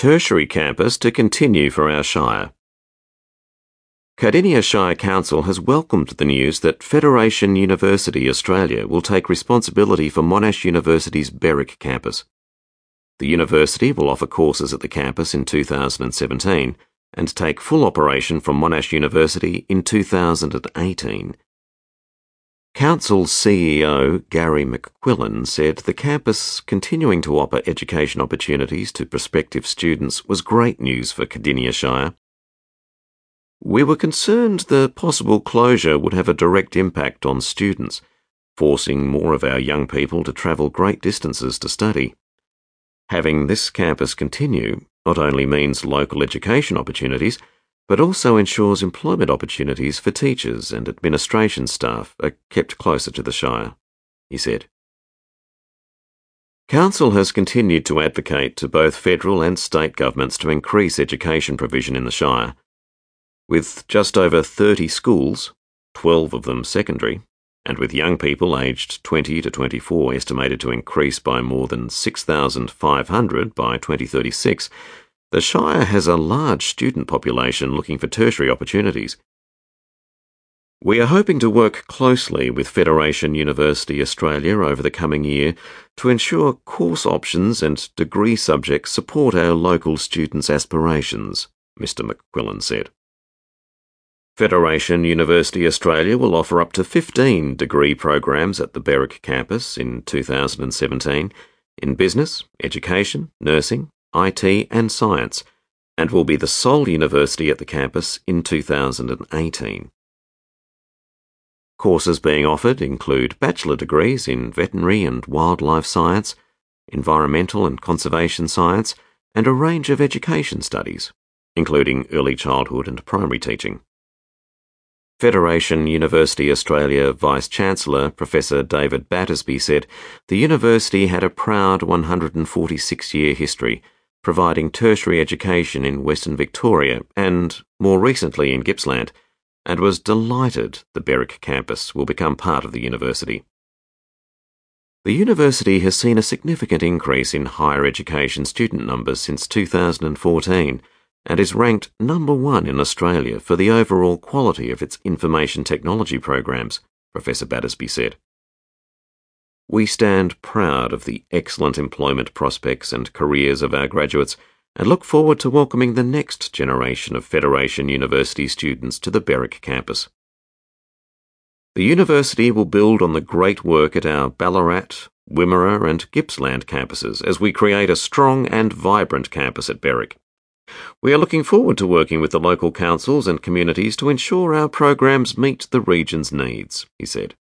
tertiary campus to continue for our shire. Cardinia Shire Council has welcomed the news that Federation University Australia will take responsibility for Monash University's Berwick campus. The university will offer courses at the campus in 2017 and take full operation from Monash University in 2018. Council CEO Gary McQuillan said the campus continuing to offer education opportunities to prospective students was great news for Cardinia Shire. We were concerned the possible closure would have a direct impact on students, forcing more of our young people to travel great distances to study. Having this campus continue not only means local education opportunities, but also ensures employment opportunities for teachers and administration staff are kept closer to the Shire, he said. Council has continued to advocate to both federal and state governments to increase education provision in the Shire. With just over 30 schools, 12 of them secondary, and with young people aged 20 to 24 estimated to increase by more than 6,500 by 2036, the Shire has a large student population looking for tertiary opportunities. We are hoping to work closely with Federation University Australia over the coming year to ensure course options and degree subjects support our local students' aspirations, Mr. McQuillan said. Federation University Australia will offer up to 15 degree programs at the Berwick campus in 2017 in business, education, nursing, IT and science, and will be the sole university at the campus in 2018. Courses being offered include bachelor degrees in veterinary and wildlife science, environmental and conservation science, and a range of education studies, including early childhood and primary teaching. Federation University Australia Vice-Chancellor Professor David Battersby said the university had a proud 146-year history, providing tertiary education in Western Victoria and, more recently, in Gippsland, and was delighted the Berwick campus will become part of the university. The university has seen a significant increase in higher education student numbers since 2014, and is ranked number 1 in Australia for the overall quality of its information technology programs, Professor Battersby said. We stand proud of the excellent employment prospects and careers of our graduates and look forward to welcoming the next generation of Federation University students to the Berwick campus. The university will build on the great work at our Ballarat, Wimmera and Gippsland campuses as we create a strong and vibrant campus at Berwick. We are looking forward to working with the local councils and communities to ensure our programs meet the region's needs, he said.